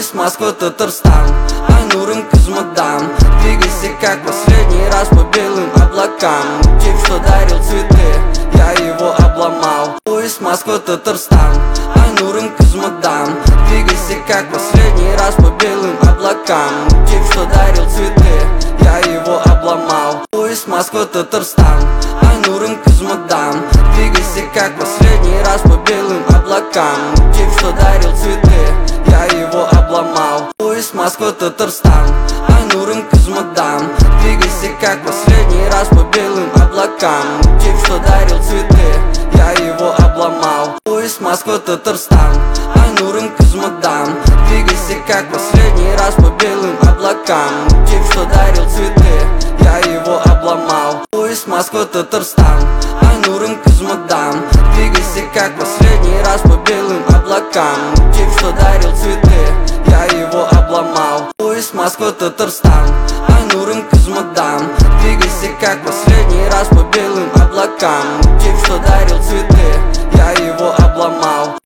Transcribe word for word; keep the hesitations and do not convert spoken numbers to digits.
Поезд Москва, Татарстан, Айнурым, Кызмадан. Двигайся как последний раз по белым облакам. Тип, что дарил цветы, я его обломал. Поезд Москва, Татарстан, Айнурым, Кызмадан. Двигайся как последний раз по белым облакам. Тип, что дарил цветы, я его обломал. Поезд Москва, Татарстан, Айнурым, Кызмадан. Двигайся как последний раз по белым облакам. Тип, что дарил цветы, я его обломал. Поезд Москва, Татарстан, Айнурым, Кызмадан. Двигайся как последний раз по белым облакам. Тип, что дарил цветы, я его обломал. Поезд Москва, Татарстан, Айнурым, Кызмадан. Двигайся как последний раз по белым облакам. Тип, что дарил цветы, я его обломал. Поезд Москва, Татарстан, Айнурым, Кызмадан. Двигайся как последний раз по белым облакам. Тип, что дарил цветы, я его обломал. Поезд Москва, Татарстан, Айнурым, Кызмадан. Двигайся как последний раз по белым облакам. Тип, что дарил цветы, я его обломал.